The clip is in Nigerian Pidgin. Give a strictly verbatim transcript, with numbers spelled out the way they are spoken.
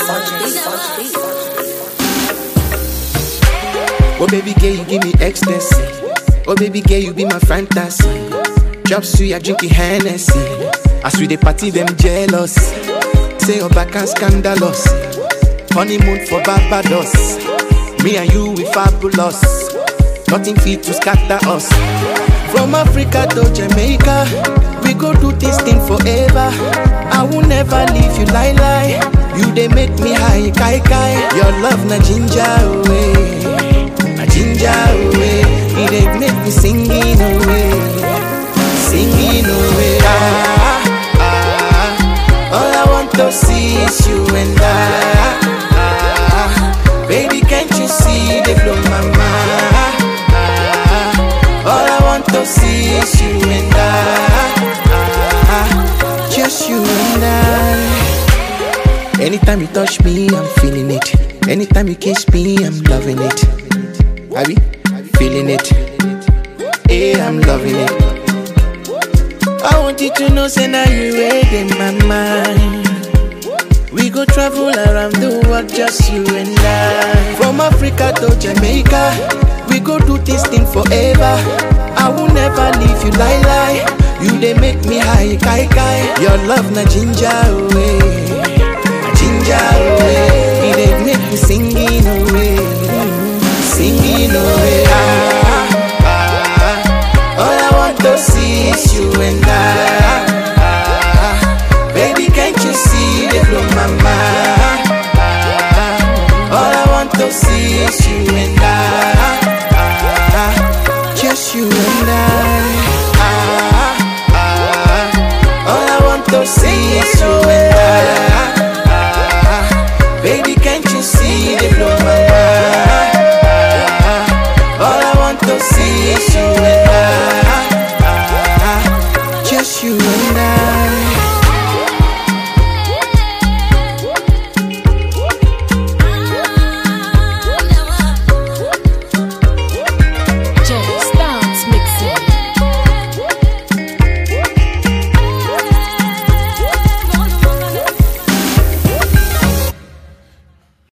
Oh baby girl, you give me ecstasy. Oh baby girl, you be my fantasy. Chop suya, drinking Hennessy. As we dey party, them jealous. Say your back and scandalous. Honeymoon for Barbados. Me and you, we fabulous. Nothing fit to scatter us. From Africa to Jamaica, we go do this thing forever. I will never leave you, lie lie. You they make me high, kai kai. Your love na ginger away, na ginger away. You they make me singing away, singing away. Ah, ah, all I want to see is you and I. Ah, baby, can't you see they blow my mind? Ah, all I want to see is you and I. Ah, just you and I. Anytime you touch me, I'm feeling it. Anytime you kiss me, I'm loving it. Are we feeling it? Yeah, I'm loving it. I want you to know, say now you read in my mind. We go travel around the world, just you and I. From Africa to Jamaica, we go do this thing forever. I will never leave you, lie lie. You they make me high, kai kai. Your love na ginger away, na ginger away. You they make me singing away, singing away. Ah, ah, all I want to see is you and I. Ah, baby, can't you see they blow my mind? Ah, all I want to see is you and I. Ah, just you and I. Ah, ah, all I want to see is you